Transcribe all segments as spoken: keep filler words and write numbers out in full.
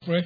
Pray.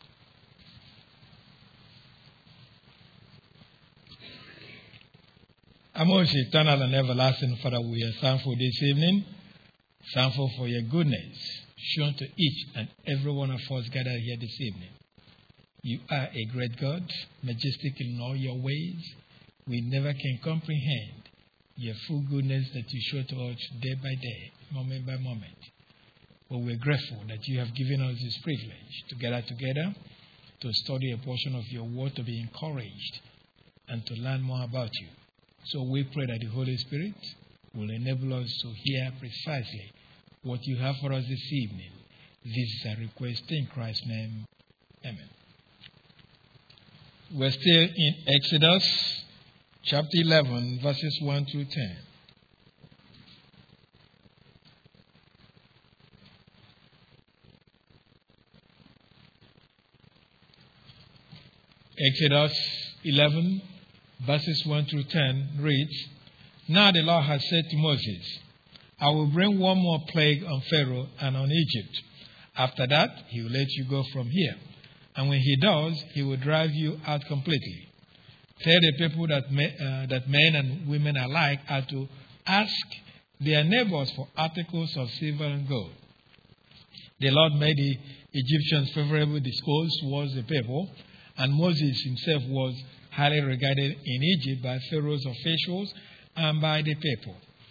Our most eternal and everlasting Father, we are thankful this evening, thankful for your goodness shown to each and every one of us gathered here this evening. You are a great God, majestic in all your ways. We never can comprehend your full goodness that you show to us day by day, moment by moment. But we're grateful that you have given us this privilege to gather together, to study a portion of your word, to be encouraged, and to learn more about you. So we pray that the Holy Spirit will enable us to hear precisely what you have for us this evening. This is our request in Christ's name. Amen. We're still in Exodus chapter eleven, verses one through ten. Exodus eleven, verses one through ten reads, Now the Lord has said to Moses, I will bring one more plague on Pharaoh and on Egypt. After that, he will let you go from here. And when he does, he will drive you out completely. Tell the people that, me, uh, that men and women alike are to ask their neighbors for articles of silver and gold. The Lord made the Egyptians favorable discourse towards the people, and Moses himself was highly regarded in Egypt by Pharaoh's officials and by the people.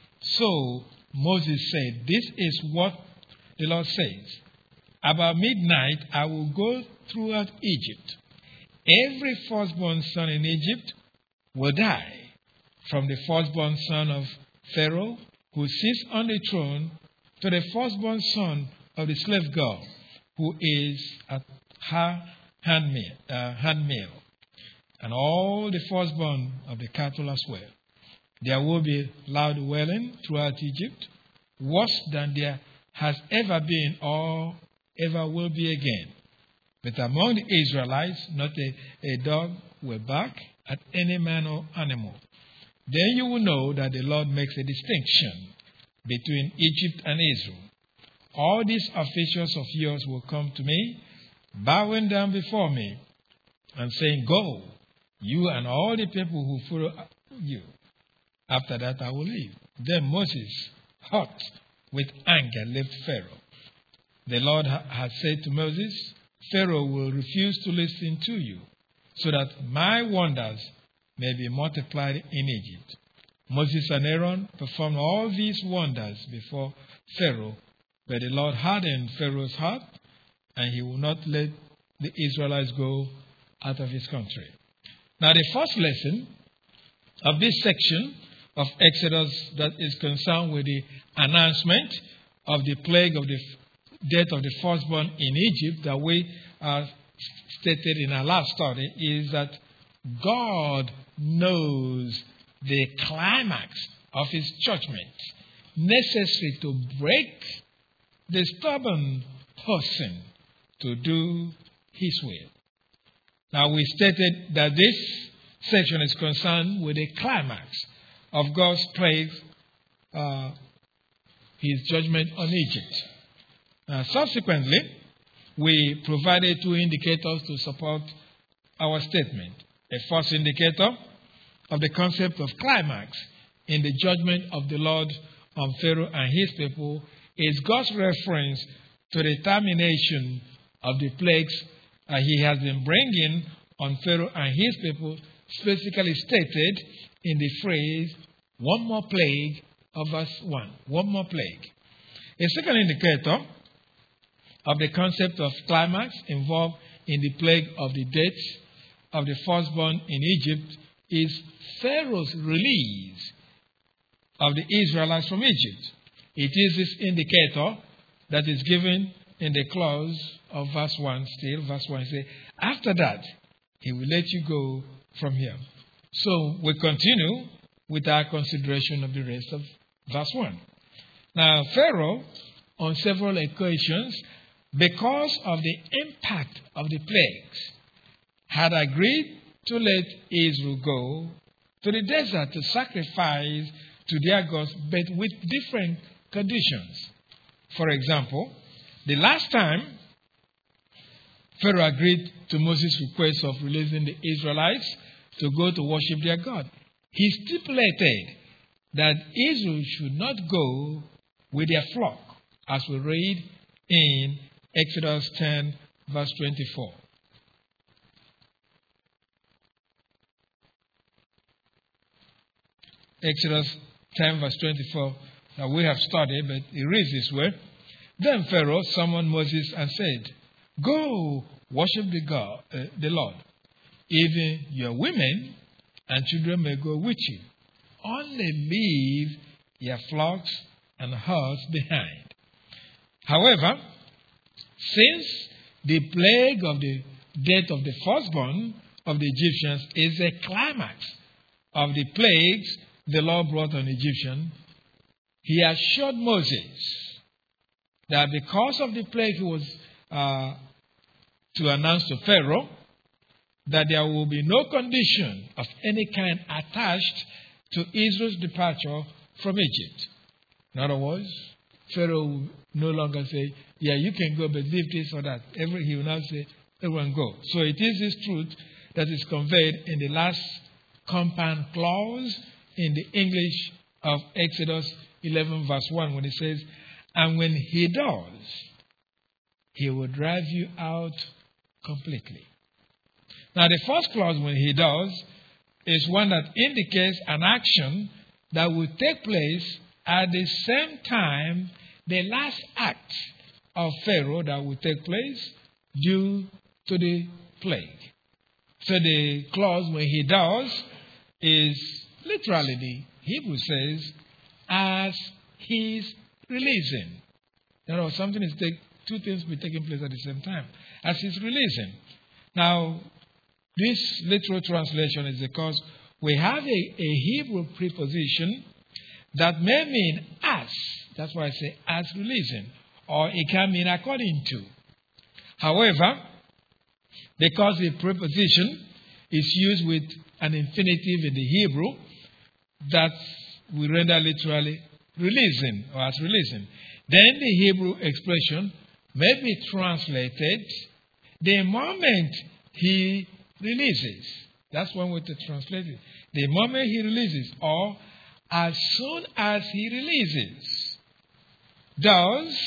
So Moses said, This is what the Lord says. About midnight I will go throughout Egypt. Every firstborn son in Egypt will die, from the firstborn son of Pharaoh, who sits on the throne, to the firstborn son of the slave girl, who is at her handmill, uh, handmill, and all the firstborn of the cattle as well. There will be loud wailing throughout Egypt, worse than there has ever been or ever will be again. But among the Israelites, not a, a dog will bark at any man or animal. Then you will know that the Lord makes a distinction between Egypt and Israel. All these officials of yours will come to me, bowing down before me, and saying, Go, you and all the people who follow you. After that I will leave. Then Moses, hot with anger, left Pharaoh. The Lord ha- had said to Moses, Pharaoh will refuse to listen to you, so that my wonders may be multiplied in Egypt. Moses and Aaron performed all these wonders before Pharaoh, but the Lord hardened Pharaoh's heart, and he will not let the Israelites go out of his country. Now, the first lesson of this section of Exodus that is concerned with the announcement of the plague of the death of the firstborn in Egypt that we uh, stated in our last study is that God knows the climax of his judgment necessary to break the stubborn person to do his will. Now, we stated that this section is concerned with the climax of God's plague, uh, his judgment on Egypt. Uh, subsequently, we provided two indicators to support our statement. A first indicator of the concept of climax in the judgment of the Lord on Pharaoh and his people is God's reference to the termination of the plagues uh, he has been bringing on Pharaoh and his people, specifically stated in the phrase, one more plague of verse one. One more plague. A second indicator of the concept of climax involved in the plague of the death of the firstborn in Egypt is Pharaoh's release of the Israelites from Egypt. It is this indicator that is given in the clause of verse one still. Verse one says, after that, he will let you go from here. So we continue with our consideration of the rest of verse one. Now, Pharaoh, on several occasions, because of the impact of the plagues, had agreed to let Israel go to the desert to sacrifice to their gods, but with different conditions. For example, the last time Pharaoh agreed to Moses' request of releasing the Israelites to go to worship their God. He stipulated that Israel should not go with their flock, as we read in Exodus ten, verse twenty-four. Exodus ten, verse twenty-four, that we have studied, but it reads this way. Then Pharaoh summoned Moses and said, Go worship the God, uh, the Lord. Even your women and children may go with you. Only leave your flocks and herds behind. However, since the plague of the death of the firstborn of the Egyptians is a climax of the plagues the Lord brought on the Egyptians, he assured Moses that because of the plague he was uh, to announce to Pharaoh, that there will be no condition of any kind attached to Israel's departure from Egypt. In other words, Pharaoh will no longer say, yeah, you can go, but leave this or that. Every, he will now say, everyone go. So it is this truth that is conveyed in the last compound clause in the English of Exodus eleven, verse one, when it says, and when he does, he will drive you out completely. Now, the first clause, when he does, is one that indicates an action that will take place at the same time the last act of Pharaoh that will take place due to the plague. So the clause, when he does, is literally, the Hebrew says, as he's releasing. You know, something is take, two things will be taking place at the same time. As he's releasing. Now, this literal translation is because we have a, a Hebrew preposition that may mean as. That's why I say as releasing. Or it can mean according to. However, because the preposition is used with an infinitive in the Hebrew, that we render literally releasing or as releasing. Then the Hebrew expression may be translated the moment he releases. That's one way to translate it. The moment he releases, or as soon as he releases. Thus,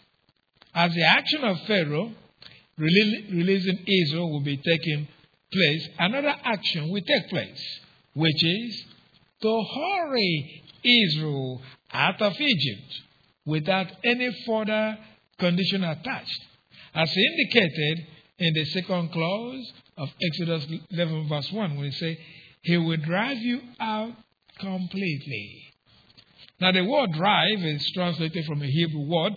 as the action of Pharaoh releasing Israel will be taking place, another action will take place, which is to hurry Israel out of Egypt without any further condition attached. As indicated in the second clause of Exodus eleven, verse one, when it says, he will drive you out completely. Now, the word drive is translated from a Hebrew word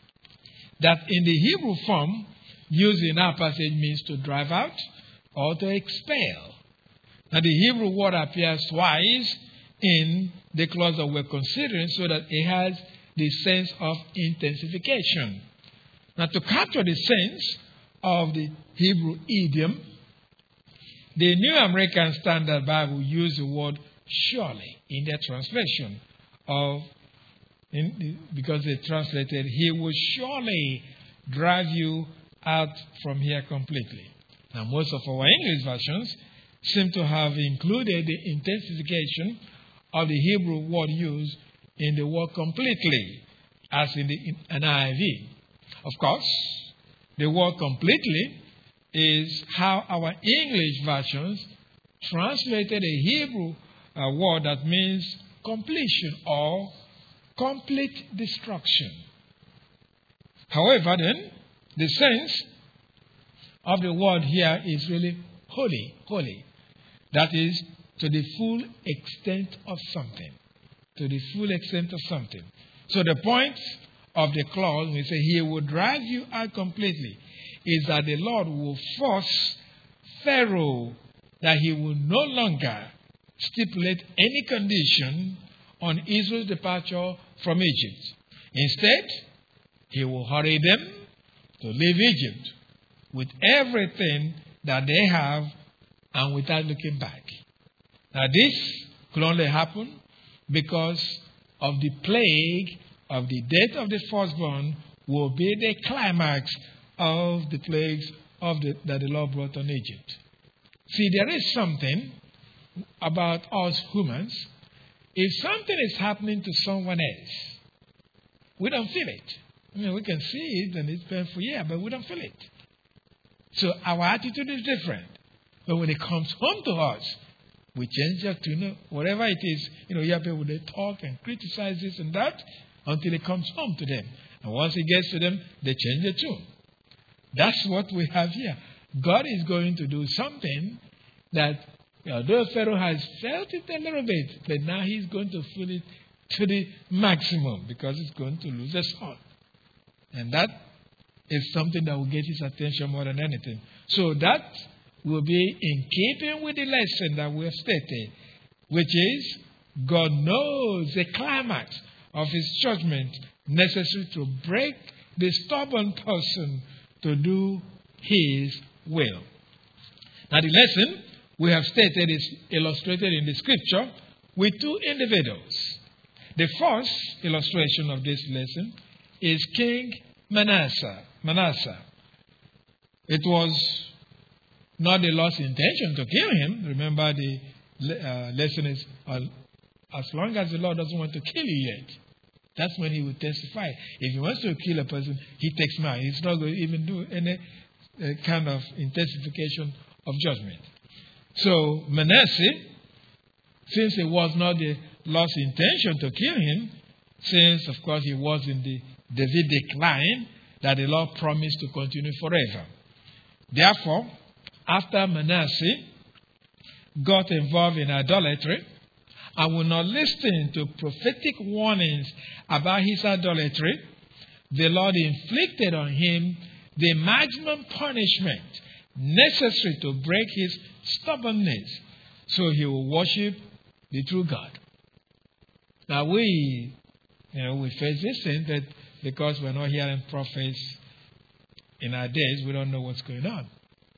that in the Hebrew form used in our passage means to drive out or to expel. Now, the Hebrew word appears twice in the clause that we're considering so that it has the sense of intensification. Now, to capture the sense of the Hebrew idiom, the New American Standard Bible uses the word surely in their translation of, in, because they translated, he will surely drive you out from here completely. Now, most of our English versions seem to have included the intensification of the Hebrew word used in the word completely, as in the N I V. Of course, the word completely is how our English versions translated a Hebrew uh, word that means completion or complete destruction. However, then, the sense of the word here is really wholly, wholly. That is, to the full extent of something. To the full extent of something. So the point of the clause, when we say he will drive you out completely, is that the Lord will force Pharaoh that he will no longer stipulate any condition on Israel's departure from Egypt. Instead, he will hurry them to leave Egypt with everything that they have and without looking back. Now, this could only happen because of the plague of the death of the firstborn will be the climax of the plagues of the, that the Lord brought on Egypt. See, there is something about us humans. If something is happening to someone else, we don't feel it. I mean, we can see it and it's painful, yeah, but we don't feel it. So our attitude is different. But when it comes home to us, we change our tune. Whatever it is, you know, you have people, they talk and criticize this and that until it comes home to them. And once it gets to them, they change the tune. That's what we have here. God is going to do something that, although Pharaoh has felt it a little bit, but now he's going to feel it to the maximum because he's going to lose his son. And that is something that will get his attention more than anything. So that will be in keeping with the lesson that we have stated, which is God knows the climax of his judgment necessary to break the stubborn person to do his will. Now the lesson we have stated is illustrated in the scripture with two individuals. The first illustration of this lesson is King Manasseh. Manasseh. It was not the Lord's intention to kill him. Remember, the uh, lesson is uh, as long as the Lord doesn't want to kill you yet, that's when he will testify. If he wants to kill a person, he takes mind. He's not going to even do any uh, kind of intensification of judgment. So Manasseh, since it was not the Lord's intention to kill him, since, of course, he was in the Davidic line that the Lord promised to continue forever. Therefore, after Manasseh got involved in idolatry and would not listen to prophetic warnings about his idolatry, the Lord inflicted on him the maximum punishment necessary to break his stubbornness so he will worship the true God. Now we, you know, we face this thing that because we're not hearing prophets in our days, we don't know what's going on.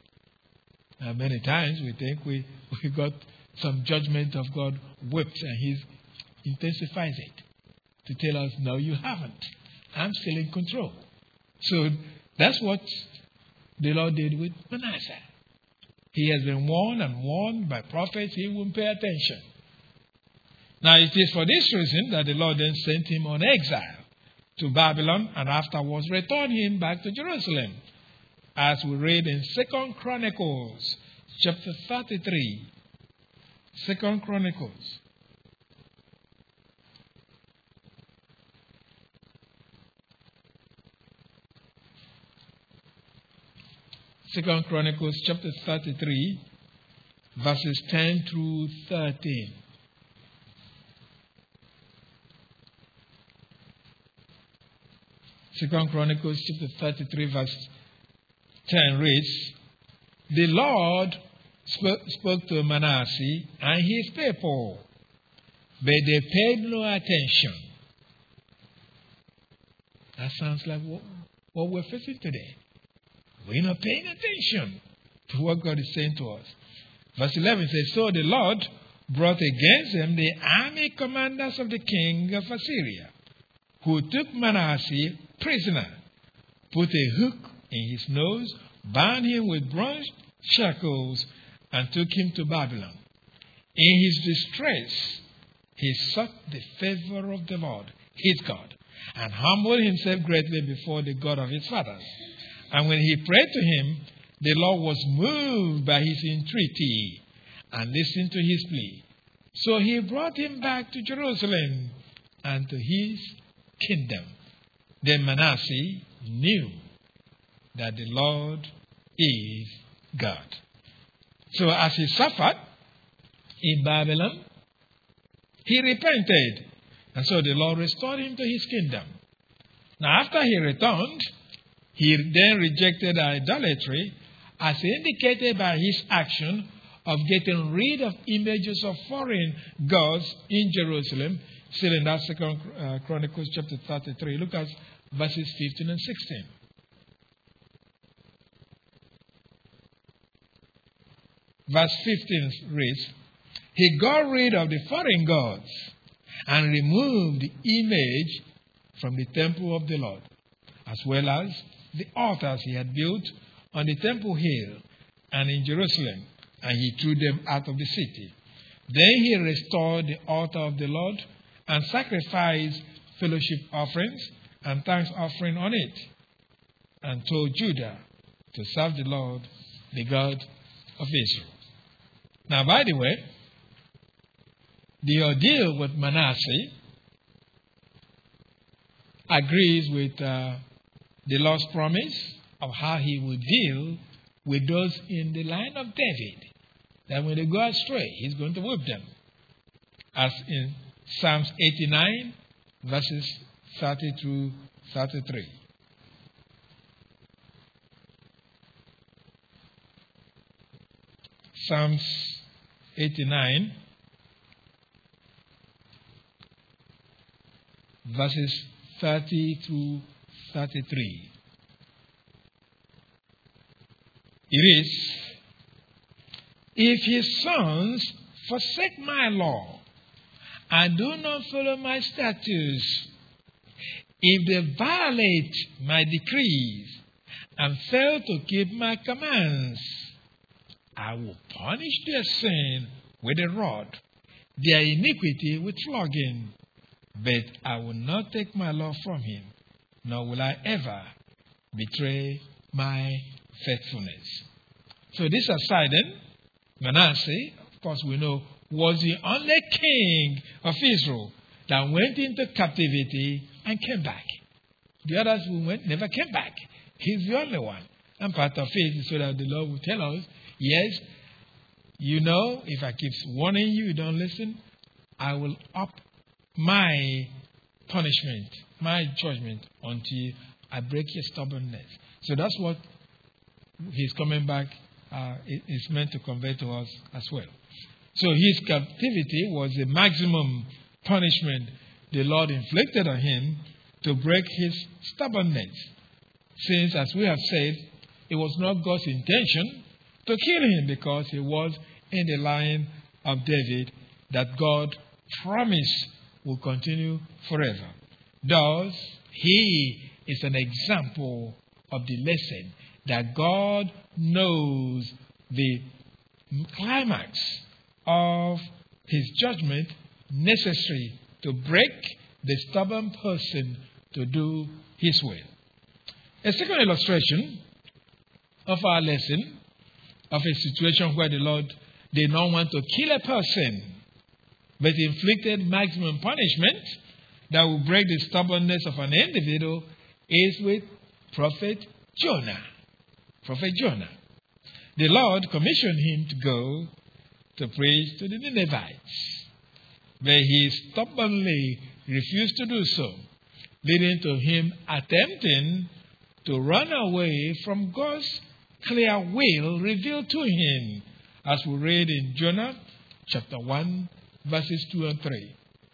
Uh, many times we think we, we got some judgment of God whipped and he intensifies it to tell us, no, you haven't. I'm still in control. So that's what the Lord did with Manasseh. He has been warned and warned by prophets. He wouldn't pay attention. Now it is for this reason that the Lord then sent him on exile to Babylon and afterwards returned him back to Jerusalem. As we read in Second Chronicles chapter thirty-three. Second Chronicles. Second Chronicles chapter thirty-three, verses ten through thirteen. Second Chronicles chapter thirty-three, verse ten reads, "The Lord spoke, spoke to Manasseh and his people, but they paid no attention." That sounds like what, what we're facing today. We're not paying attention to what God is saying to us. Verse eleven says, "So the Lord brought against them the army commanders of the king of Assyria, who took Manasseh prisoner, put a hook in his nose, bound him with bronze shackles, and took him to Babylon. In his distress, he sought the favor of the Lord, his God, and humbled himself greatly before the God of his fathers. And when he prayed to him, the Lord was moved by his entreaty and listened to his plea. So he brought him back to Jerusalem and to his kingdom. Then Manasseh knew that the Lord is God." So as he suffered in Babylon, he repented. And so the Lord restored him to his kingdom. Now after he returned, he then rejected idolatry as indicated by his action of getting rid of images of foreign gods in Jerusalem. Still in that Second uh, Chronicles chapter thirty-three. Look at verses fifteen and sixteen. Verse fifteen reads, "He got rid of the foreign gods and removed the image from the temple of the Lord, as well as the altars he had built on the temple hill and in Jerusalem, and he threw them out of the city. Then he restored the altar of the Lord and sacrificed fellowship offerings and thanks offering on it, and told Judah to serve the Lord, the God of Israel. Now, by the way, the ordeal with Manasseh agrees with uh, the Lord's promise of how he will deal with those in the line of David, that when they go astray, he's going to whip them. As in Psalms eighty-nine, verses thirty through thirty-three. Psalms eighty-nine, verses thirty through thirty-three. It is, if his sons forsake my law and do not follow my statutes, if they violate my decrees and fail to keep my commands, I will punish their sin with a rod, their iniquity with flogging. But I will not take my law from him, nor will I ever betray my faithfulness. So this aside then, Manasseh, of course we know, was the only king of Israel that went into captivity and came back. The others who went never came back. He's the only one. And part of it is so that the Lord will tell us, yes, you know, if I keep warning you, you don't listen, I will up my punishment, my judgment until I break your stubbornness. So that's what he's coming back uh, is meant to convey to us as well. So his captivity was the maximum punishment the Lord inflicted on him to break his stubbornness. Since, as we have said, it was not God's intention to kill him because he was in the line of David that God promised will continue forever. Thus, he is an example of the lesson that God knows the climax of his judgment necessary to break the stubborn person to do his will. A second illustration of our lesson of a situation where the Lord did not want to kill a person, but inflicted maximum punishment that will break the stubbornness of an individual is with Prophet Jonah. Prophet Jonah. The Lord commissioned him to go to preach to the Ninevites, but he stubbornly refused to do so, leading to him attempting to run away from God's clear will revealed to him, as we read in Jonah chapter one, verses two and three.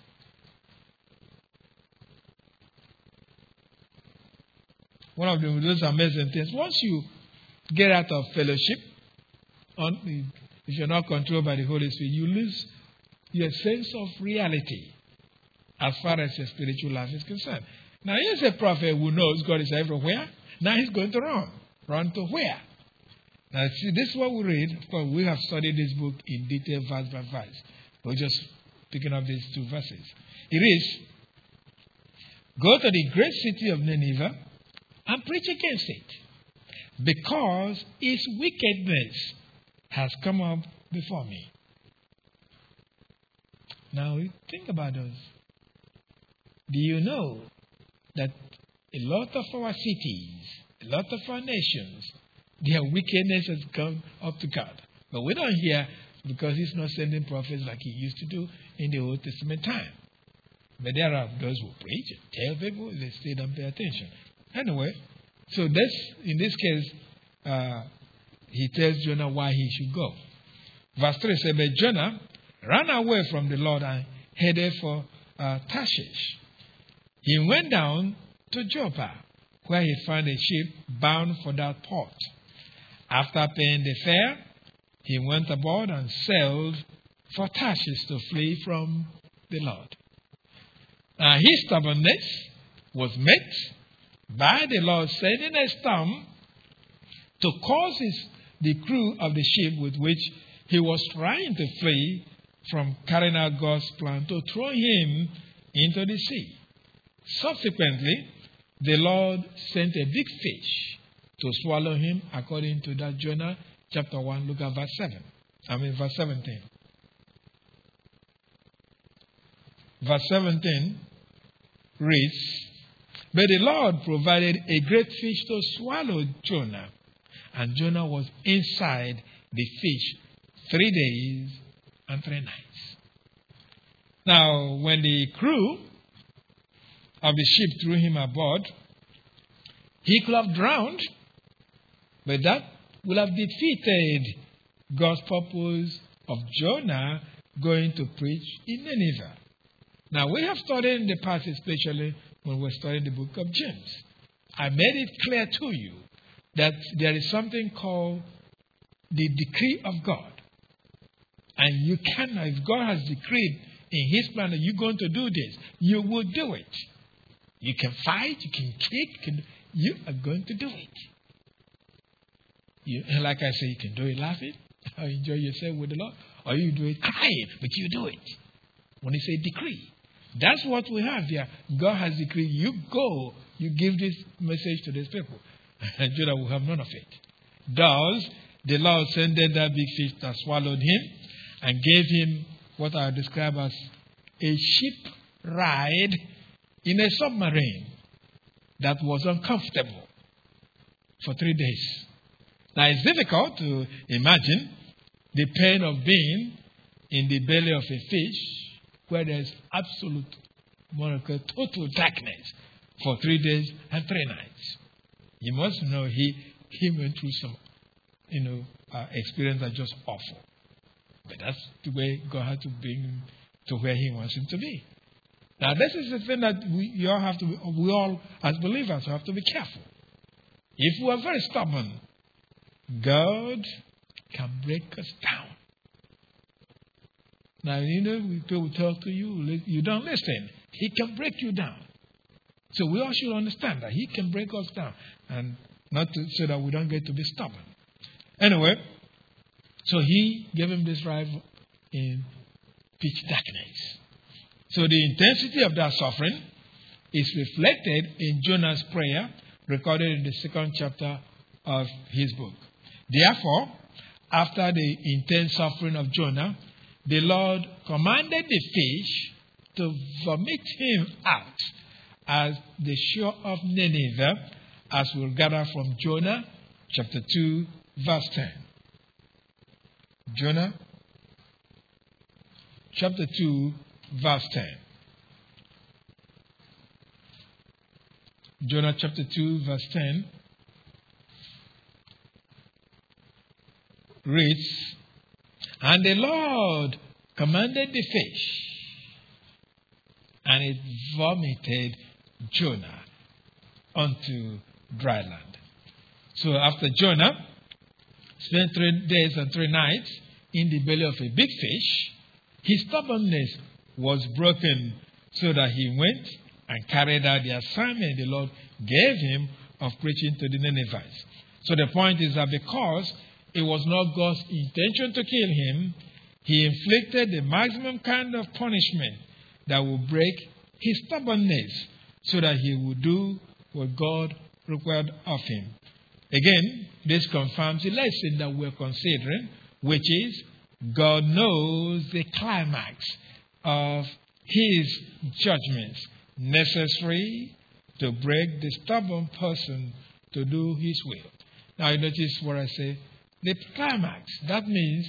One of the, those amazing things, once you get out of fellowship, on, if you're not controlled by the Holy Spirit, you lose your sense of reality as far as your spiritual life is concerned. Now, here's a prophet who knows God is everywhere. Now he's going to run. Run to where? Now, see, this is what we read. Of course, we have studied this book in detail, verse by verse. We're just picking up these two verses. It is, go to the great city of Nineveh and preach against it, because its wickedness has come up before me. Now, think about those. Do you know that a lot of our cities, a lot of our nations, their wickedness has come up to God? But we don't hear, because he's not sending prophets like he used to do in the Old Testament time. But there are those who preach and tell people, they still don't pay attention. Anyway, so this, in this case, uh, he tells Jonah why he should go. Verse three says, but Jonah ran away from the Lord and headed for uh, Tarshish. He went down to Joppa, where he found a ship bound for that port. After paying the fare, he went aboard and sailed for Tarshish to flee from the Lord. Now, his stubbornness was met by the Lord sending a storm to cause his, the crew of the ship with which he was trying to flee from carrying out God's plan to throw him into the sea. Subsequently, the Lord sent a big fish to swallow him, according to that Jonah chapter one. Look at verse seven. I mean verse seventeen. Verse seventeen reads, "But the Lord provided a great fish to swallow Jonah, and Jonah was inside the fish three days and three nights." Now, when the crew of the ship threw him aboard, he could have drowned, but that would have defeated God's purpose of Jonah going to preach in Nineveh. Now, we have studied in the past, especially when we're studying the book of James. I made it clear to you that there is something called the decree of God. And you cannot, if God has decreed in his plan that you're going to do this, you will do it. You can fight, you can kick, you, can, you are going to do it. You, and like I say, you can do it laughing, or enjoy yourself with the Lord, or you do it crying, but you do it. When he say decree, that's what we have here. God has decreed, you go, you give this message to these people, and Judah will have none of it. Thus, the Lord sent that big fish that swallowed him and gave him what I describe as a ship ride in a submarine that was uncomfortable for three days. Now, it's difficult to imagine the pain of being in the belly of a fish where there's absolute, total darkness for three days and three nights. You must know he, he went through some, you know, uh, experience that just awful. But that's the way God had to bring him to where he wants him to be. Now, this is the thing that we you all have to be, we all, as believers, have to be careful. If we are very stubborn, God can break us down. Now, you know, people talk to you, you don't listen. He can break you down. So we all should understand that he can break us down, and not to, so that we don't get to be stubborn. Anyway, so he gave him this ride in pitch darkness. So the intensity of that suffering is reflected in Jonah's prayer, recorded in the second chapter of his book. Therefore, after the intense suffering of Jonah, the Lord commanded the fish to vomit him out as the shore of Nineveh, as we'll gather from Jonah chapter two, verse ten. Jonah chapter two, verse ten. Jonah chapter two, verse ten reads, "And the Lord commanded the fish, and it vomited Jonah unto dry land." So after Jonah spent three days and three nights in the belly of a big fish, his stubbornness was broken, so that he went and carried out the assignment the Lord gave him of preaching to the Ninevites. So the point is that because it was not God's intention to kill him, he inflicted the maximum kind of punishment that would break his stubbornness, so that he would do what God required of him. Again, this confirms the lesson that we're considering, which is God knows the climax of his judgments necessary to break the stubborn person to do his will. Now, you notice what I say? The climax. That means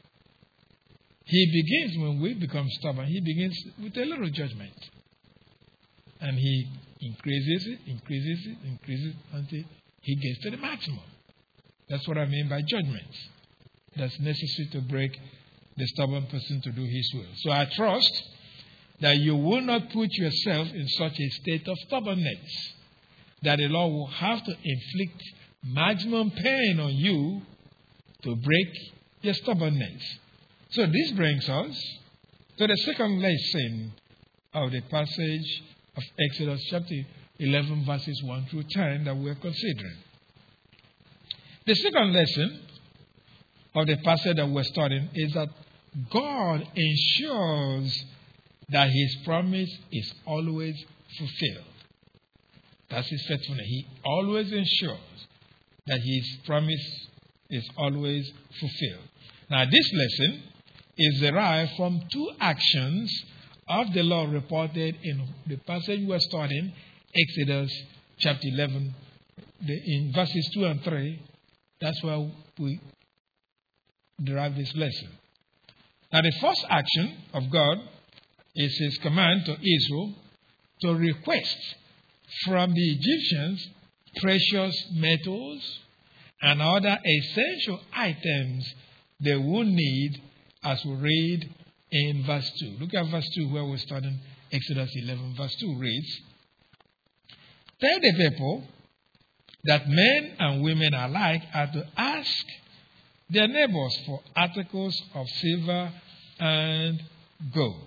he begins, when we become stubborn, he begins with a little judgment. And he increases it, increases it, increases it until he gets to the maximum. That's what I mean by judgments. That's necessary to break the stubborn person to do his will. So I trust that you will not put yourself in such a state of stubbornness that the Lord will have to inflict maximum pain on you to break your stubbornness. So this brings us to the second lesson of the passage of Exodus chapter eleven, verses one through ten that we're considering. The second lesson of the passage that we're studying is that God ensures that his promise is always fulfilled. That's his faithfulness. He always ensures that his promise is always fulfilled. Now, this lesson is derived from two actions of the Lord reported in the passage we're studying, Exodus chapter eleven, the, in verses two and three. That's where we derive this lesson. Now, the first action of God is his command to Israel to request from the Egyptians precious metals and other essential items they will need, as we read in verse two. Look at verse two where we're studying Exodus eleven. Verse two reads, "Tell the people that men and women alike are to ask their neighbors for articles of silver and gold."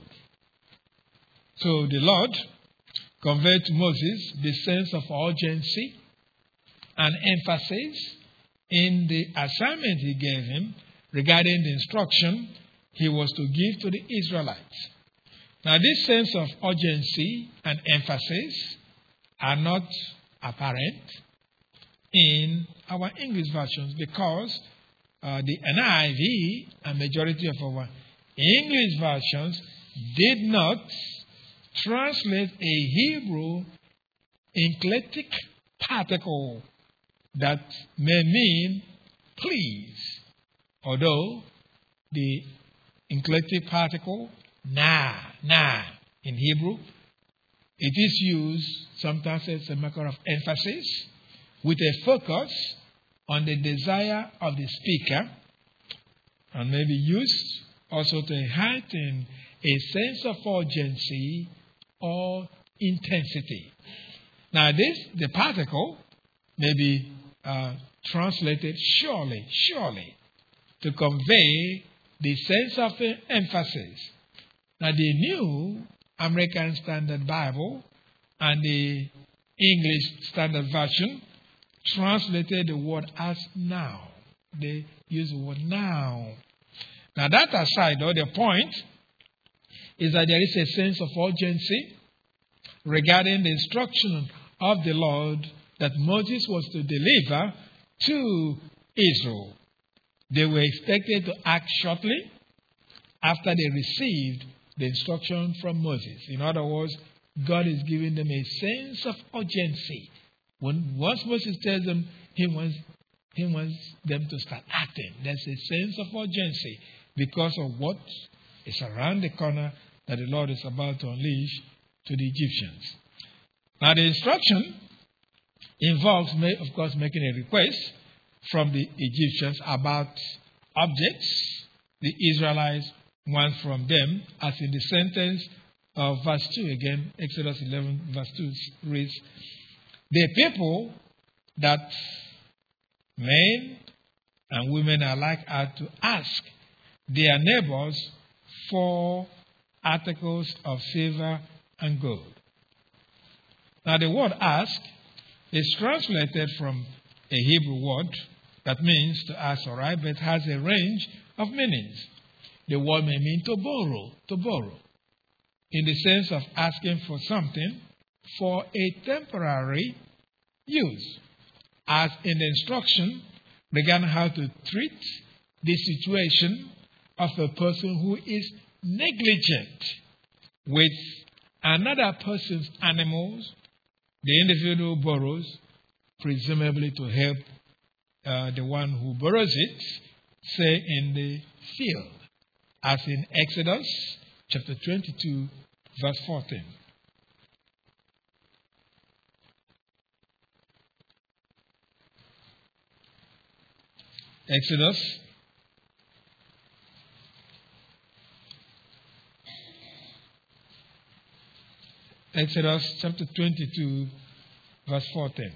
So the Lord conveyed to Moses the sense of urgency and emphasis in the assignment he gave him regarding the instruction he was to give to the Israelites. Now, this sense of urgency and emphasis are not apparent in our English versions because uh, the N I V and majority of our English versions did not translate a Hebrew enclitic particle that may mean please, although the enclitic particle na, na in Hebrew, it is used sometimes as a marker of emphasis with a focus on the desire of the speaker, and may be used also to heighten a sense of urgency or intensity. Now, this, the particle, may be uh, translated surely, surely, to convey the sense of uh, emphasis. Now, the New American Standard Bible and the English Standard Version translated the word as now. They use the word now. Now, that aside, though, the point is that there is a sense of urgency regarding the instruction of the Lord that Moses was to deliver to Israel. They were expected to act shortly after they received the instruction from Moses. In other words, God is giving them a sense of urgency. When once Moses tells them he wants, he wants them to start acting, there's a sense of urgency because of what is around the corner that the Lord is about to unleash to the Egyptians. Now, the instruction involves, of course, making a request from the Egyptians about objects the Israelites want from them, as in the sentence of verse two again, Exodus eleven, verse two reads, "The people that men and women alike are to ask their neighbors for articles of silver and gold." Now, the word ask is translated from a Hebrew word that means to ask, all right, but has a range of meanings. The word may mean to borrow, to borrow, in the sense of asking for something for a temporary use, as in the instruction regarding how to treat the situation of a person who is negligent with another person's animals. The individual borrows, presumably to help uh, the one who borrows it, say in the field, as in Exodus chapter twenty-two, verse fourteen. Exodus Exodus chapter twenty-two, verse fourteen.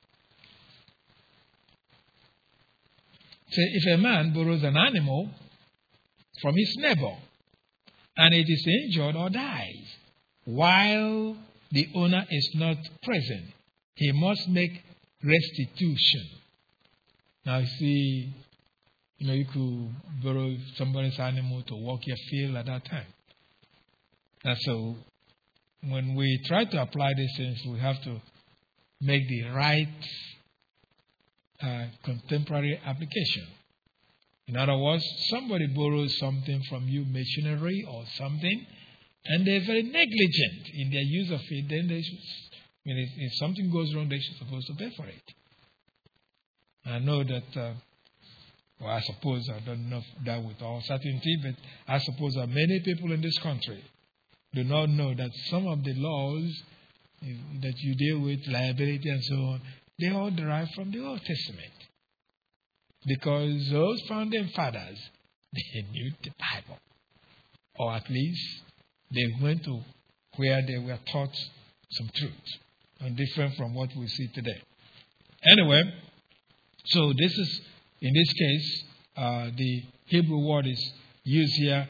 Say, if a man borrows an animal from his neighbor, and it is injured or dies, while the owner is not present, he must make restitution. Now, you see, you know, you could borrow somebody's animal to walk your field at that time. And so, when we try to apply these things, we have to make the right uh, contemporary application. In other words, somebody borrows something from you, machinery or something, and they're very negligent in their use of it, then they should, I mean, if, if something goes wrong, they should supposed to pay for it. I know that, uh, well, I suppose, I don't know that with all certainty, but I suppose that many people in this country do not know that some of the laws that you deal with, liability and so on, they all derive from the Old Testament. Because those founding fathers, they knew the Bible. Or at least they went to where they were taught some truth, and different from what we see today. Anyway, so this is, in this case, uh, the Hebrew word is used here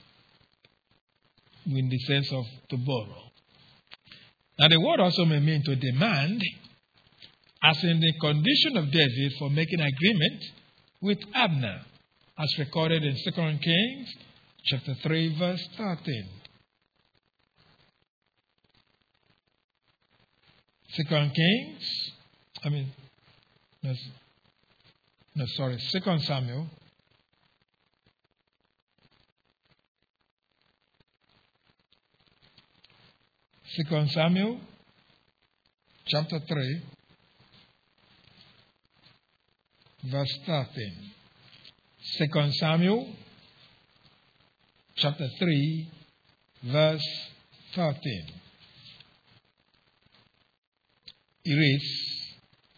in the sense of to borrow. Now the word also may mean to demand, as in the condition of David for making agreement with Abner, as recorded in Second Kings chapter three, verse thirteen. Second Kings, I mean, no, no sorry, Second Samuel, Second Samuel, chapter three, verse thirteen. Second Samuel, chapter three, verse thirteen. It reads,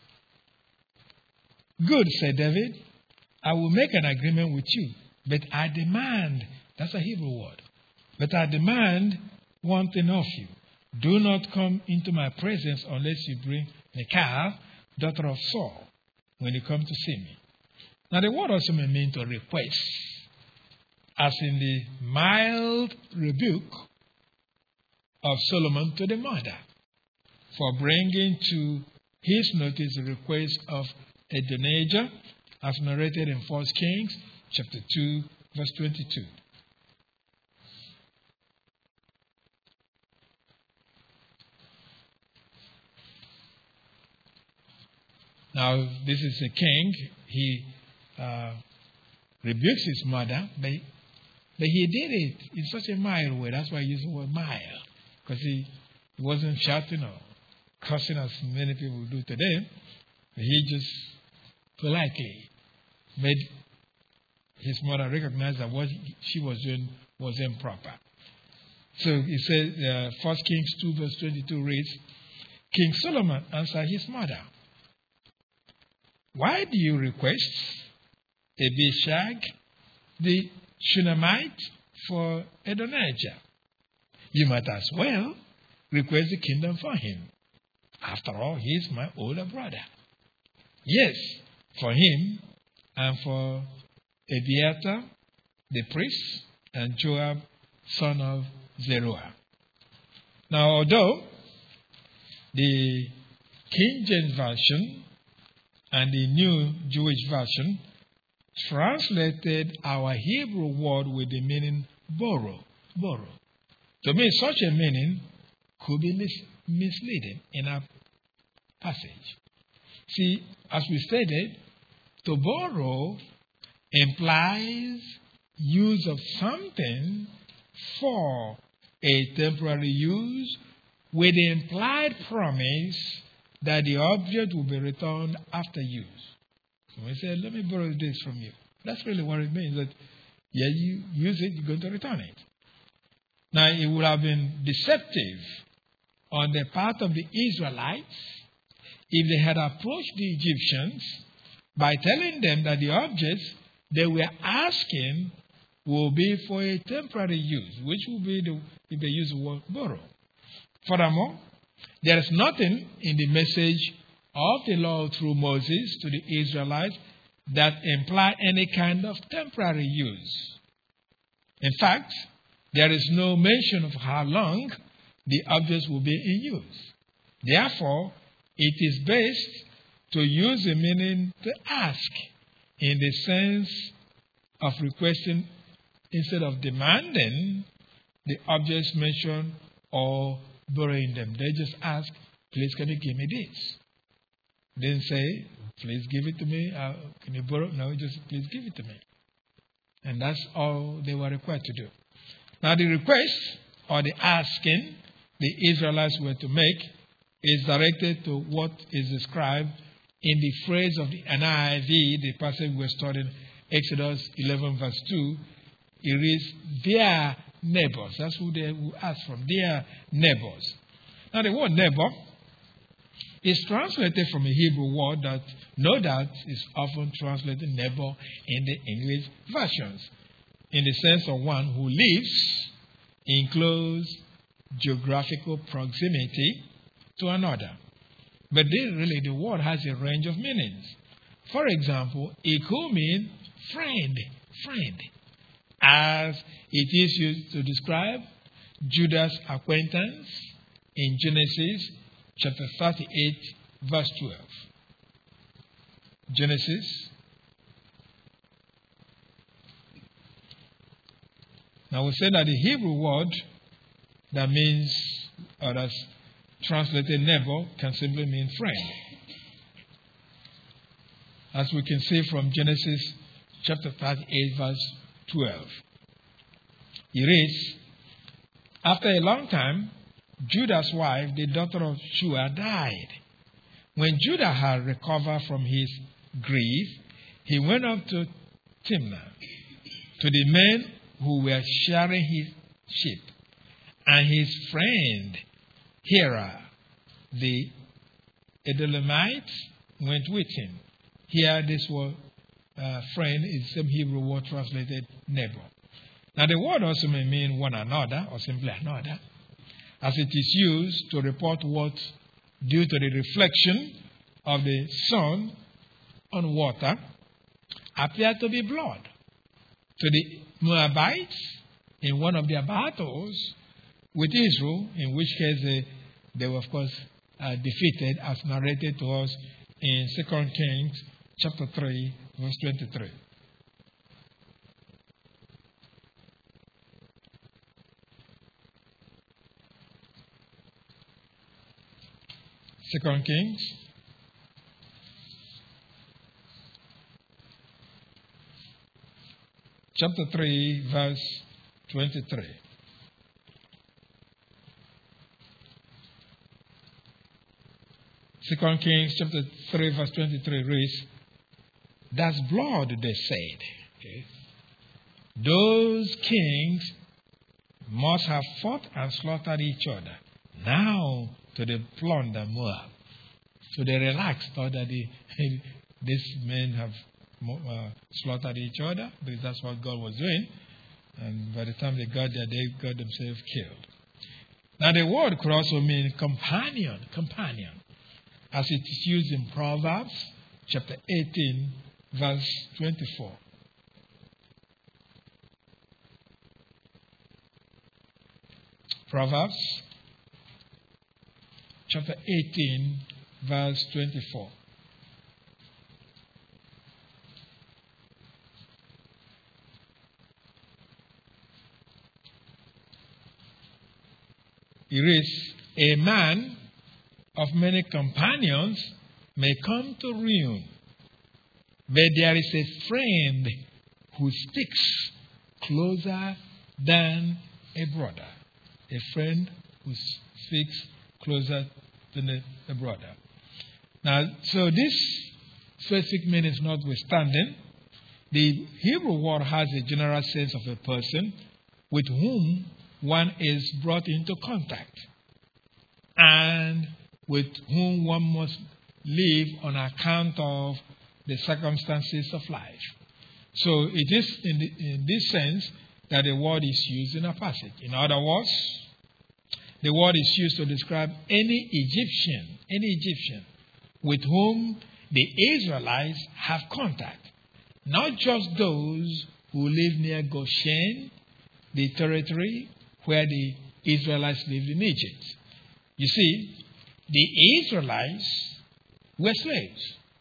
"Good," said David, "I will make an agreement with you, but I demand," that's a Hebrew word, "but I demand one thing of you. Do not come into my presence unless you bring Michal, daughter of Saul, when you come to see me." Now the word also may mean to request, as in the mild rebuke of Solomon to the mother for bringing to his notice the request of Adonijah, as narrated in First Kings chapter two, verse twenty-two. Now, this is a king. He uh, rebukes his mother, but, but he did it in such a mild way. That's why I use the word mild, because he, he wasn't shouting or cussing as many people do today. But he just politely made his mother recognize that what she was doing was improper. So he says, uh, First Kings two, verse twenty-two reads, "King Solomon answered his mother, 'Why do you request Abishag the Shunammite for Adonijah? You might as well request the kingdom for him. After all, he is my older brother. Yes, for him and for Abiathar the priest and Joab son of Zeruiah.'" Now, although the King James Version and the New Jewish Version translated our Hebrew word with the meaning borrow, borrow. To me, such a meaning could be mis- misleading in our passage. See, as we stated, to borrow implies use of something for a temporary use with the implied promise that the object will be returned after use. So we say, "Let me borrow this from you." That's really what it means, that yeah, you use it, you're going to return it. Now, it would have been deceptive on the part of the Israelites if they had approached the Egyptians by telling them that the objects they were asking will be for a temporary use, which will be the, if they use the word borrow. Furthermore, there is nothing in the message of the law through Moses to the Israelites that imply any kind of temporary use. In fact, there is no mention of how long the objects will be in use. Therefore, it is best to use the meaning to ask in the sense of requesting instead of demanding the objects mentioned or borrowing them. They just ask, please can you give me this? Didn't say, please give it to me. Uh, can you borrow? No, just please give it to me. And that's all they were required to do. Now the request or the asking the Israelites were to make is directed to what is described in the phrase of the N I V, the passage we're studying, Exodus eleven verse two. It reads, their neighbors. That's who they will ask from, their neighbors. Now the word neighbor is translated from a Hebrew word that no doubt is often translated neighbor in the English versions, in the sense of one who lives in close geographical proximity to another. But then really the word has a range of meanings. For example, it could mean friend, friend, as it is used to describe Judah's acquaintance in Genesis chapter thirty-eight, verse twelve. Genesis. Now we say that the Hebrew word that means, or that's translated neighbor, can simply mean friend. As we can see from Genesis chapter thirty-eight, verse twelve. It reads, after a long time, Judah's wife, the daughter of Shua, died. When Judah had recovered from his grief, he went up to Timnah, to the men who were sharing his sheep, and his friend Hira, the Edolamite, went with him. Here, this word uh, friend is the same Hebrew word translated neighbor. Now, the word also may mean one another or simply another, as it is used to report what, due to the reflection of the sun on water, appeared to be blood. To the Moabites, in one of their battles with Israel, in which case they, they were, of course, uh, defeated, as narrated to us in Second Kings chapter three, verse twenty-three. Second Kings chapter three, verse twenty-three. Second Kings chapter three, verse twenty-three reads, that's blood, they said. Okay. Those kings must have fought and slaughtered each other. Now to the plunder Moab. So they relaxed, thought that the, these men have uh, slaughtered each other, because that's what God was doing. And by the time they got there, they got themselves killed. Now the word could also mean companion, companion, as it is used in Proverbs chapter eighteen, verse twenty-four. Proverbs chapter eighteen, verse twenty-four. It reads, a man of many companions may come to ruin, but there is a friend who sticks closer than a brother. A friend who sticks closer than a brother. Now, so this specific meaning is notwithstanding, the Hebrew word has a general sense of a person with whom one is brought into contact and with whom one must live on account of the circumstances of life. So it is in, the, in this sense that the word is used in a passage. In other words, the word is used to describe any Egyptian, any Egyptian with whom the Israelites have contact. Not just those who live near Goshen, the territory where the Israelites lived in Egypt. You see, the Israelites were slaves.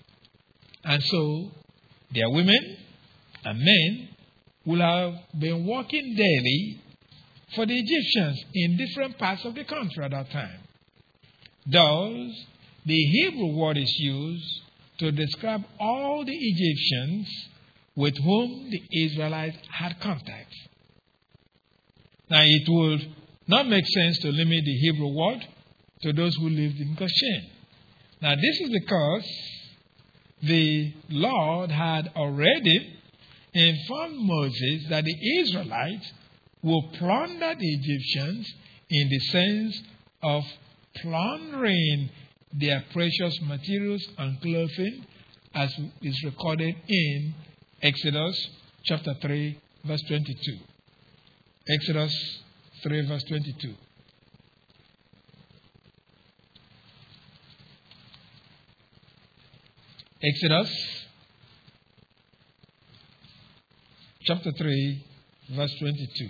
And so their women and men will have been working daily for the Egyptians in different parts of the country at that time. Thus, the Hebrew word is used to describe all the Egyptians with whom the Israelites had contact. Now, it would not make sense to limit the Hebrew word to those who lived in Goshen. Now, this is because the Lord had already informed Moses that the Israelites will plunder the Egyptians in the sense of plundering their precious materials and clothing, as is recorded in Exodus chapter three, verse twenty-two. Exodus three, verse twenty-two. Exodus chapter three, verse twenty-two.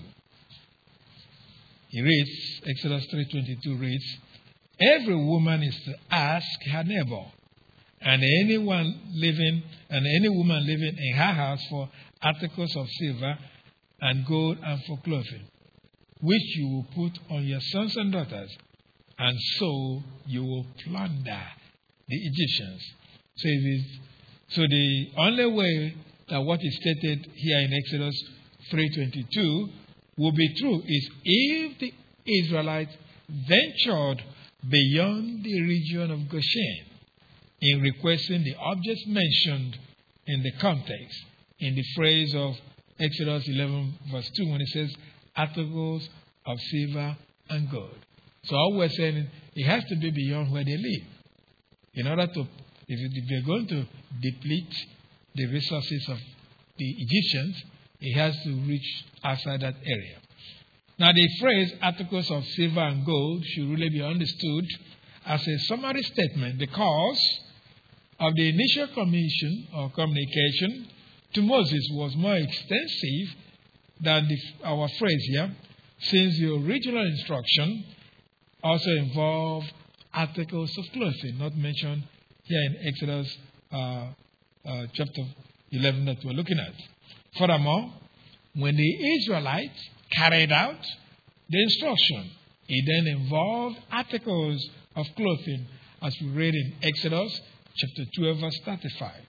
He reads, Exodus three twenty-two reads, "Every woman is to ask her neighbor, and anyone living and any woman living in her house for articles of silver and gold and for clothing, which you will put on your sons and daughters, and so you will plunder the Egyptians." So, it is, so the only way that what is stated here in Exodus three twenty-two will be true is if the Israelites ventured beyond the region of Goshen in requesting the objects mentioned in the context, in the phrase of Exodus eleven verse two, when it says articles of silver and gold. So all we're saying is it has to be beyond where they live. In order to, if they're going to deplete the resources of the Egyptians, it has to reach outside that area. Now, the phrase articles of silver and gold should really be understood as a summary statement because of the initial commission or communication to Moses was more extensive than the, our phrase here, since the original instruction also involved articles of clothing, not mentioned here in Exodus uh, uh, chapter eleven that we're looking at. Furthermore, when the Israelites carried out the instruction, it then involved articles of clothing, as we read in Exodus chapter twelve, verse thirty-five.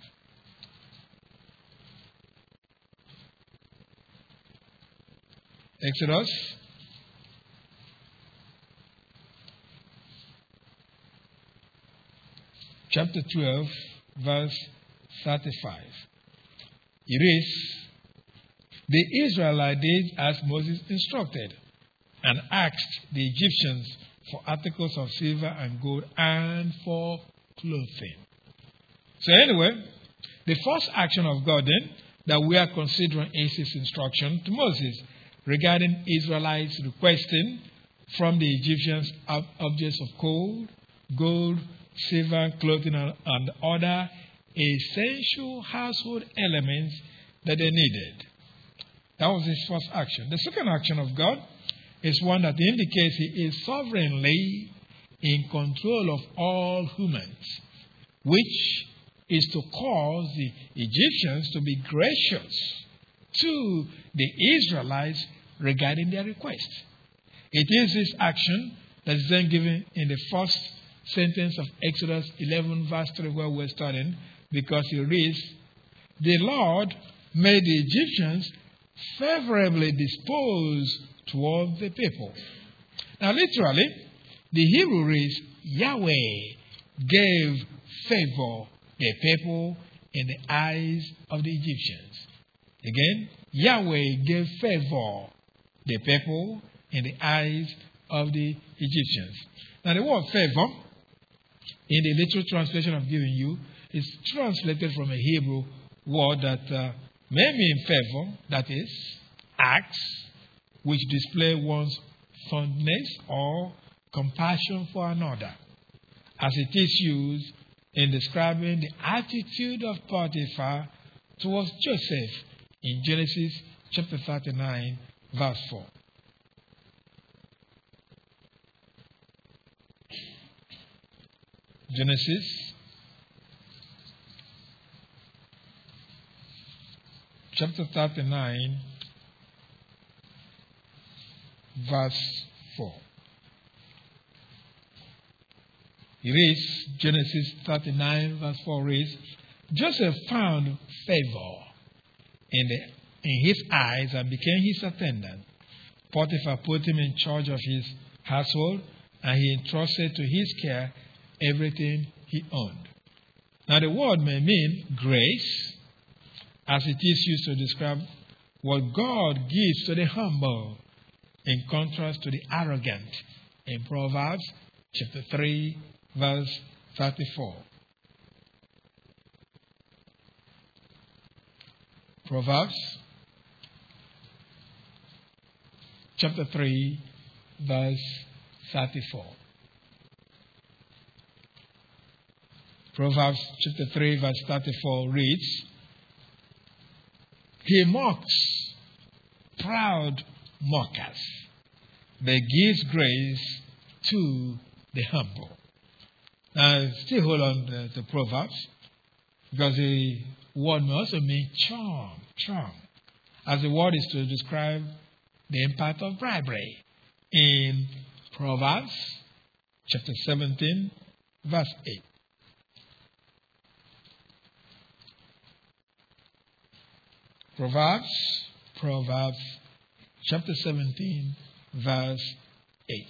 Exodus chapter twelve, verse thirty-five. It is, "The Israelites did as Moses instructed and asked the Egyptians for articles of silver and gold and for clothing." So anyway, the first action of God then that we are considering is his instruction to Moses regarding Israelites requesting from the Egyptians objects of gold, gold, silver, clothing, and other essential household elements that they needed. That was his first action. The second action of God is one that indicates he is sovereignly in control of all humans, which is to cause the Egyptians to be gracious to the Israelites regarding their request. It is this action that is then given in the first sentence of Exodus eleven, verse three, where we're studying, because it reads, "The Lord made the Egyptians favorably disposed toward the people." Now, literally, the Hebrew reads, "Yahweh gave favor the people in the eyes of the Egyptians." Again, Yahweh gave favor the people in the eyes of the Egyptians. Now, the word favor, in the literal translation I've given you, is translated from a Hebrew word that uh, may mean favor, that is, acts which display one's fondness or compassion for another, as it is used in describing the attitude of Potiphar towards Joseph in Genesis chapter thirty-nine, verse four. Genesis chapter thirty-nine, verse four. It reads, Genesis thirty-nine, verse four reads, Joseph found favor in, the, in his eyes and became his attendant. Potiphar put him in charge of his household, and he entrusted to his care everything he owned. Now the word may mean grace, as it is used to describe what God gives to the humble, in contrast to the arrogant, in Proverbs chapter three, verse thirty-four. Proverbs chapter three, verse thirty-four. Proverbs chapter three, verse thirty-four reads, He mocks proud mockers, but gives grace to the humble. Now, still hold on to, to Proverbs, because the word may also mean charm, charm, as the word is to describe the impact of bribery. In Proverbs chapter seventeen, verse eight. Proverbs, Proverbs chapter seventeen, verse eight.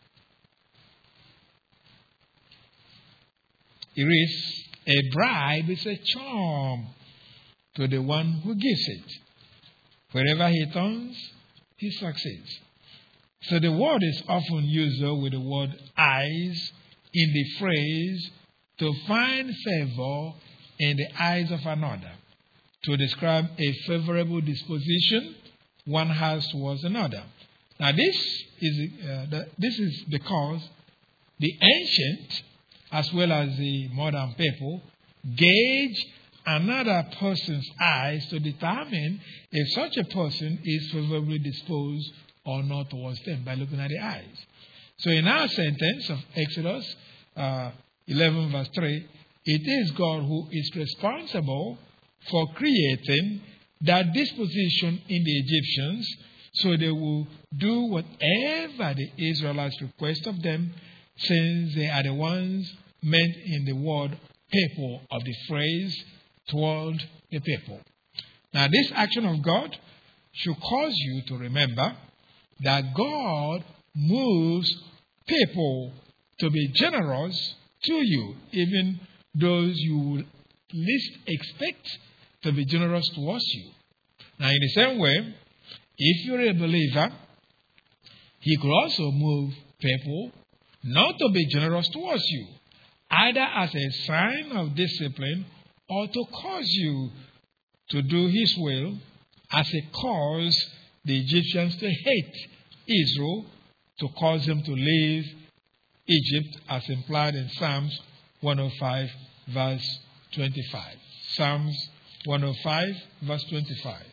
It reads, A bribe is a charm to the one who gives it. Wherever he turns, he succeeds. So the word is often used though with the word eyes in the phrase to find favor in the eyes of another, to describe a favorable disposition one has towards another. Now this is uh, the, this is because the ancient as well as the modern people gauge another person's eyes to determine if such a person is favorably disposed or not towards them by looking at the eyes. So in our sentence of Exodus uh, eleven verse three, it is God who is responsible for creating that disposition in the Egyptians so they will do whatever the Israelites request of them, since they are the ones meant in the word people of the phrase toward the people. Now this action of God should cause you to remember that God moves people to be generous to you, even those you would least expect to be generous towards you. Now in the same way, if you're a believer, He could also move people not to be generous towards you, either as a sign of discipline or to cause you to do His will, as it caused the Egyptians to hate Israel, to cause them to leave Egypt, as implied in Psalms one oh five, verse twenty-five. Psalms one oh five, verse twenty-five.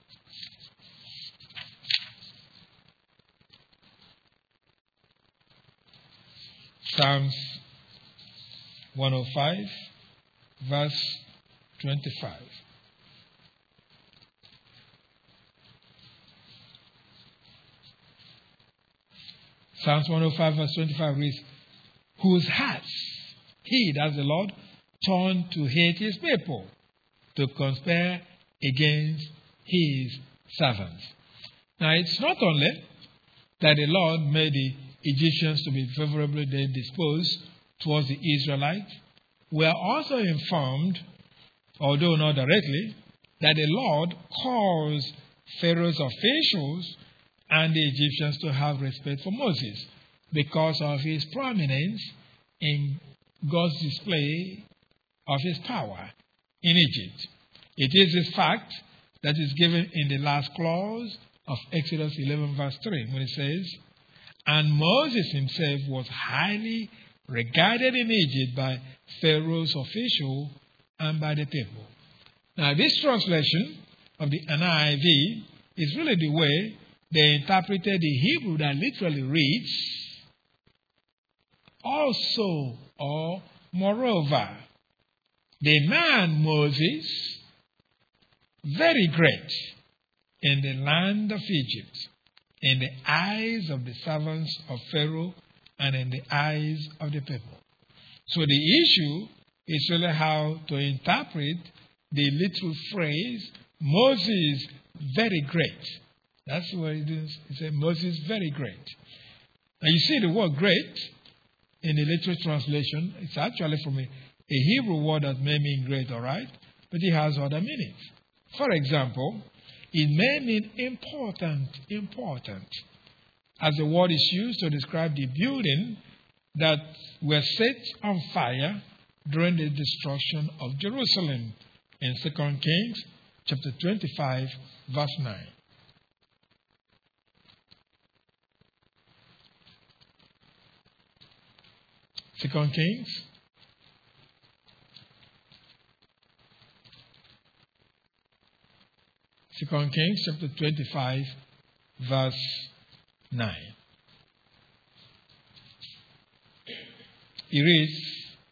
Psalms one oh five, verse twenty-five. Psalms one oh five, verse twenty-five reads, Whose hearts he, that's the Lord, turned to hate his people, to conspire against his servants. Now, it's not only that the Lord made the Egyptians to be favorably disposed towards the Israelites, we are also informed, although not directly, that the Lord caused Pharaoh's officials and the Egyptians to have respect for Moses because of his prominence in God's display of his power in Egypt. It is this fact that is given in the last clause of Exodus eleven, verse three, when it says, And Moses himself was highly regarded in Egypt by Pharaoh's official and by the people. Now, this translation of the N I V is really the way they interpreted the Hebrew that literally reads, also or moreover. The man Moses very great in the land of Egypt, in the eyes of the servants of Pharaoh and in the eyes of the people. So the issue is really how to interpret the little phrase, Moses very great. That's what it is. It says Moses very great. Now you see the word great in the literal translation. It's actually from a, a Hebrew word that may mean great, all right? But it has other meanings. For example, it may mean important, important, as the word is used to describe the building that were set on fire during the destruction of Jerusalem in Second Kings chapter twenty-five, verse nine. Second Kings Second Kings chapter twenty-five, verse nine. It reads,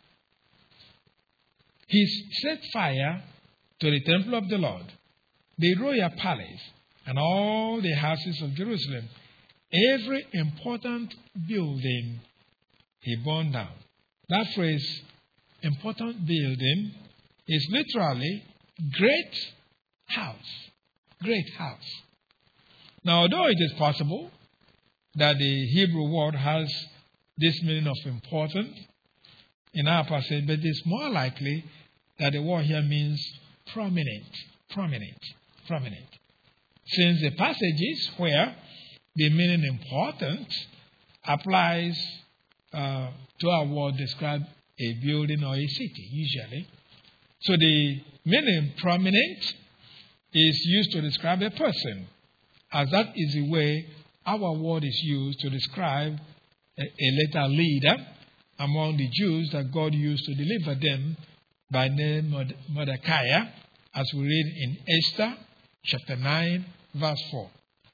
He set fire to the temple of the Lord, the royal palace, and all the houses of Jerusalem. Every important building he burned down. That phrase, important building, is literally great house. Great house. Now, although it is possible that the Hebrew word has this meaning of important in our passage, but it's more likely that the word here means prominent, prominent, prominent. Since the passages where the meaning important applies uh, to our word describe a building or a city, usually. So the meaning prominent is used to describe a person, as that is the way our word is used to describe a, a later leader among the Jews that God used to deliver them by name Mordecai, as we read in Esther chapter nine, verse four.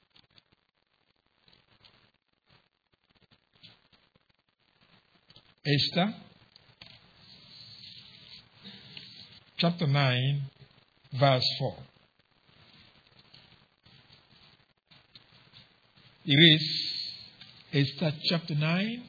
Esther chapter nine, verse four. It is Esther chapter nine,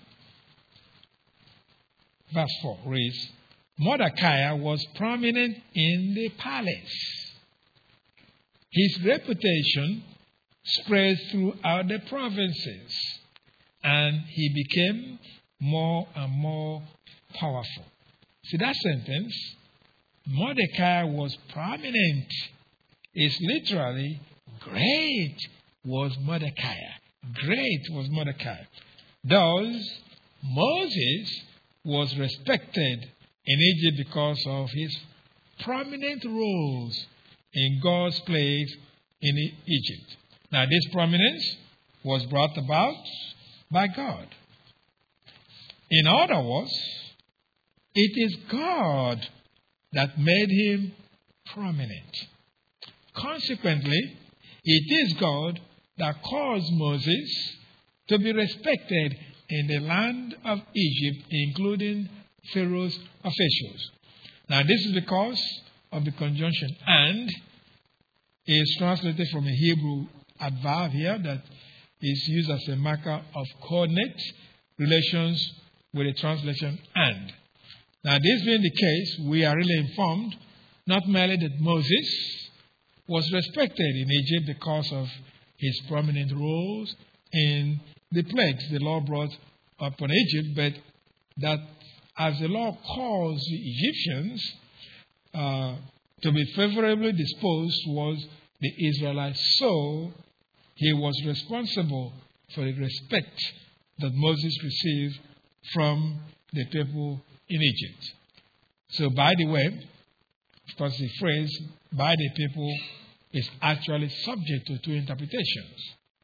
verse four reads, Mordecai was prominent in the palace. His reputation spread throughout the provinces, and he became more and more powerful. See that sentence? Mordecai was prominent. It's literally great was Mordecai. Great was Mordecai. Thus, Moses was respected in Egypt because of his prominent roles in God's place in Egypt. Now, this prominence was brought about by God. In other words, it is God that made him prominent. Consequently, it is God that caused Moses to be respected in the land of Egypt, including Pharaoh's officials. Now, this is because of the conjunction and is translated from a Hebrew adverb here that is used as a marker of coordinate relations with the translation and. Now, this being the case, we are really informed not merely that Moses was respected in Egypt because of his prominent roles in the plagues the Lord brought upon Egypt, but that as the Lord caused the Egyptians uh, to be favorably disposed towards the Israelites, so he was responsible for the respect that Moses received from the people in Egypt. So, by the way, of course, the phrase by the people is actually subject to two interpretations.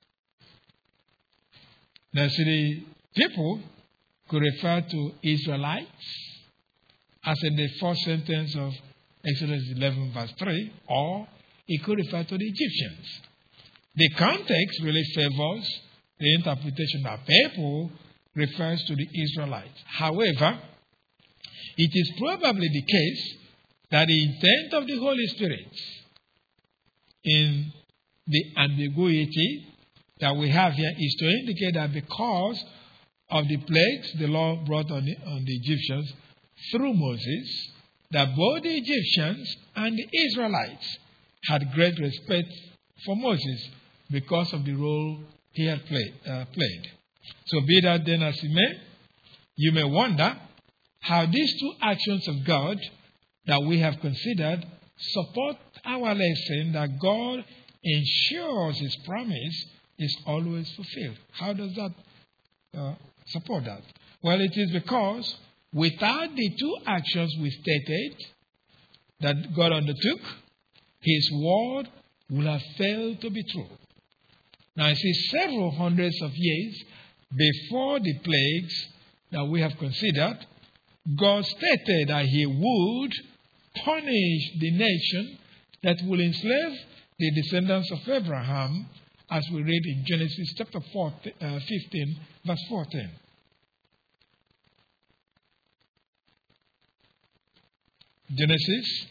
Now, see, the people could refer to Israelites, as in the first sentence of Exodus eleven, verse three, or it could refer to the Egyptians. The context really favors the interpretation that people refers to the Israelites. However, it is probably the case that the intent of the Holy Spirit in the ambiguity that we have here is to indicate that because of the plagues the Lord brought on the, on the Egyptians through Moses, that both the Egyptians and the Israelites had great respect for Moses because of the role he had played. Uh, played. So be that then as it may, you may wonder how these two actions of God that we have considered support our lesson that God ensures his promise is always fulfilled. How does that uh, support that? Well, it is because without the two actions we stated that God undertook, his word would have failed to be true. Now, I see several hundreds of years before the plagues that we have considered, God stated that he would punish the nation that will enslave the descendants of Abraham, as we read in Genesis chapter fourteen, uh, fifteen, verse fourteen. Genesis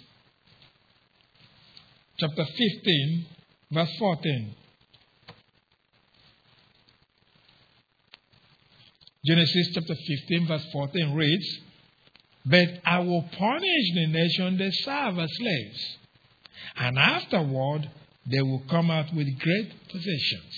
chapter fifteen, verse fourteen. Genesis chapter fifteen, verse fourteen reads, "But I will punish the nation they serve as slaves, and afterward they will come out with great possessions."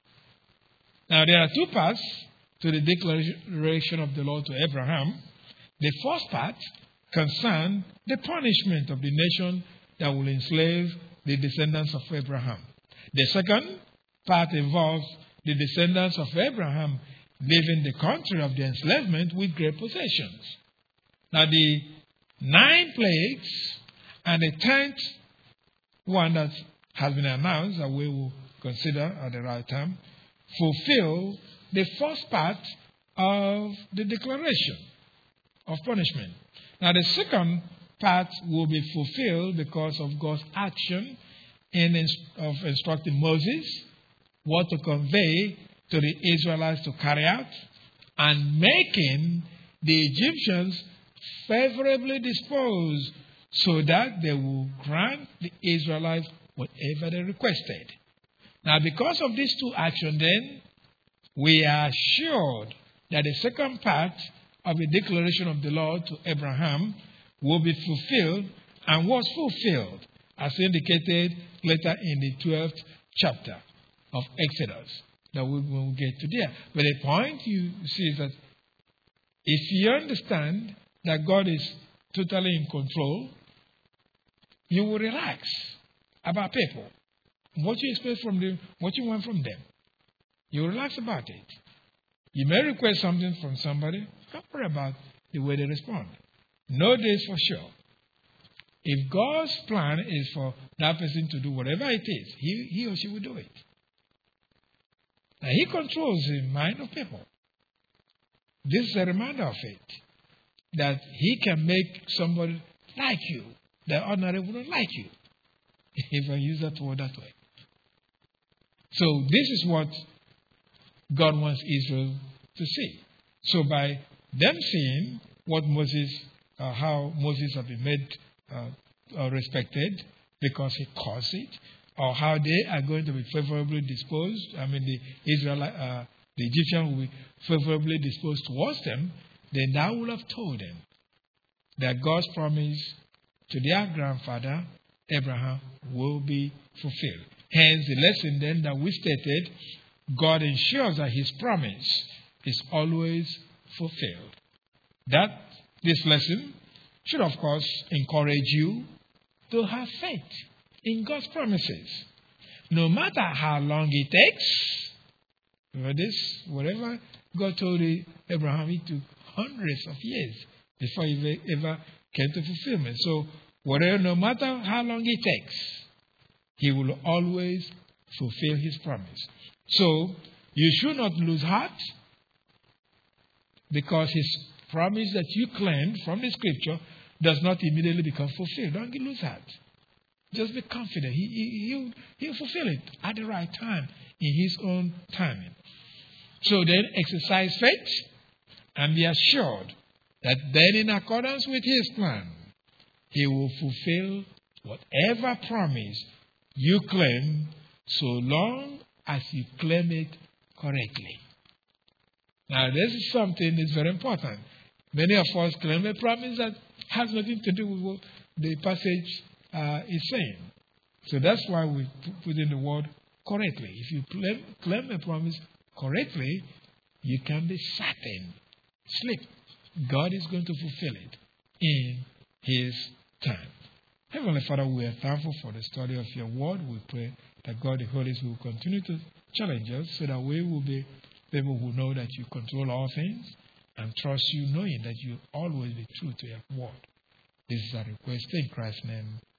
Now there are two parts to the declaration of the Lord to Abraham. The first part concerns the punishment of the nation that will enslave the descendants of Abraham. The second part involves the descendants of Abraham leaving the country of the enslavement with great possessions. Now the nine plagues and the tenth one that has been announced that we will consider at the right time fulfill the first part of the declaration of punishment. Now the second part will be fulfilled because of God's action in of instructing Moses what to convey to the Israelites to carry out, and making the Egyptians favorably disposed so that they will grant the Israelites whatever they requested. Now, because of these two actions, then, we are assured that the second part of the declaration of the Lord to Abraham will be fulfilled and was fulfilled, as indicated later in the twelfth chapter of Exodus. That we will get to there. But the point you see is that if you understand that God is totally in control, you will relax about people. What you expect from them, what you want from them. You will relax about it. You may request something from somebody, don't worry about the way they respond. Know this for sure. If God's plan is for that person to do whatever it is, he, he or she will do it. Now, he controls the mind of people. This is a reminder of it. That he can make somebody like you that ordinarily wouldn't like you. If I use that word that way. So this is what God wants Israel to see. So by them seeing what Moses, uh, how Moses has been made uh, uh, respected because he caused it, or how they are going to be favorably disposed. I mean, the Israelite, uh, the Egyptian will be favorably disposed towards them. Then that will have told them that God's promise to their grandfather Abraham will be fulfilled. Hence, the lesson then that we stated, God ensures that His promise is always fulfilled. That this lesson should, of course, encourage you to have faith in God's promises. No matter how long it takes, remember this, whatever God told Abraham, it took hundreds of years before he ever came to fulfillment. So, whatever, no matter how long it takes, He will always fulfill His promise. So, you should not lose heart, because His promise that you claimed from the Scripture does not immediately become fulfilled. Don't lose heart. Just be confident. He, he, he'll, he'll fulfill it at the right time, in His own timing. So then, exercise faith and be assured that then, in accordance with His plan, He will fulfill whatever promise you claim, so long as you claim it correctly. Now, this is something that's very important. Many of us claim a promise that has nothing to do with what the passage uh, is saying. So that's why we put in the word correctly. If you claim, claim a promise correctly, you can be certain, sleep, God is going to fulfill it in His time. Heavenly Father, we are thankful for the study of your word. We pray that God the Holy Spirit will continue to challenge us so that we will be people who know that you control all things and trust you, knowing that you always be true to your word. This is our request in Christ's name.